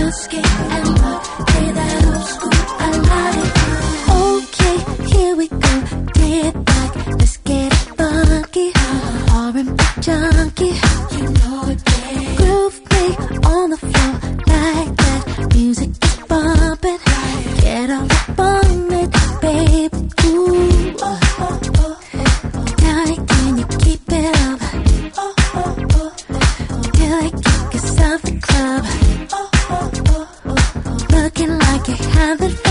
skate and rock, play that old school, I love it. Okay, here we go, play it back, let's get it funky. R&B junkie, you know it, babe. Groove me on the floor like that, music is bumping. Get on it, babe. Ooh. Now can you keep it up? Feel like you can stop the club. Looking like you have it.